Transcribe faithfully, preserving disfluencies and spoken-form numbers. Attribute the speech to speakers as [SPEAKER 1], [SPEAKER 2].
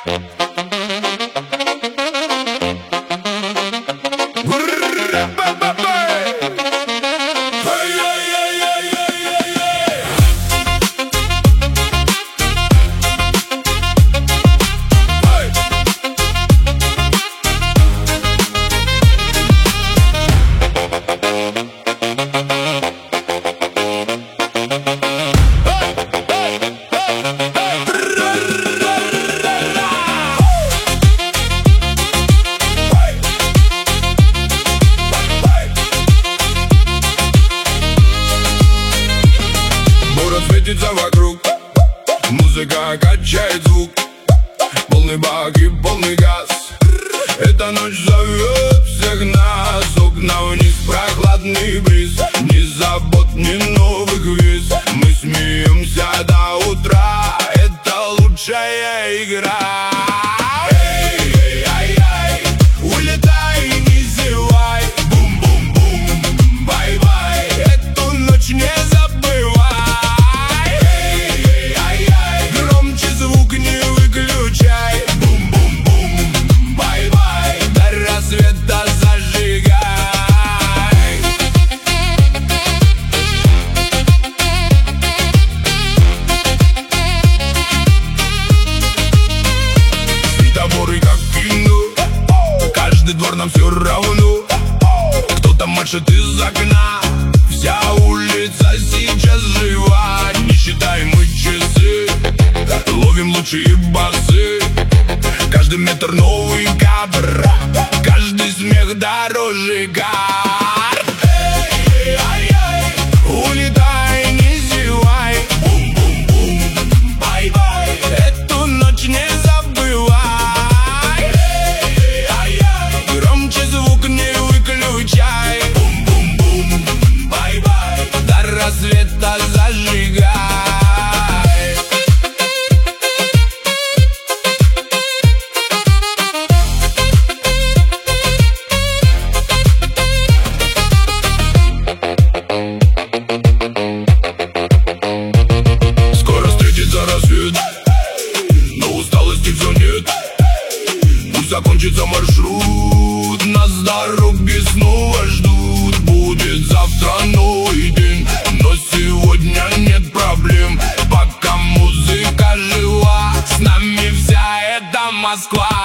[SPEAKER 1] Светится вокруг, музыка качает звук, полный бак и полный газ. Эта ночь зовет всех нас. Окна вниз, прохладный бриз, ни забот, ни новых виз. Мы смеемся до утра, это лучшая игра. Каждый двор нам все равно, кто-то машет из окна. Вся улица сейчас жива, не считаем мы часы, ловим лучшие басы. Каждый метр новый кадр, каждый смех дороже кар. Улетай, не зевай, бум-бум-бум, бай-бай, эту ночь не забывай. Громче звук не выключай, бум-бум-бум, бай-бай, до рассвета зажигай. Но усталости все нет, пусть закончится маршрут. Нас с дороги снова ждут. Будет завтра новый день, но сегодня нет проблем. Пока музыка жива, с нами вся эта Москва.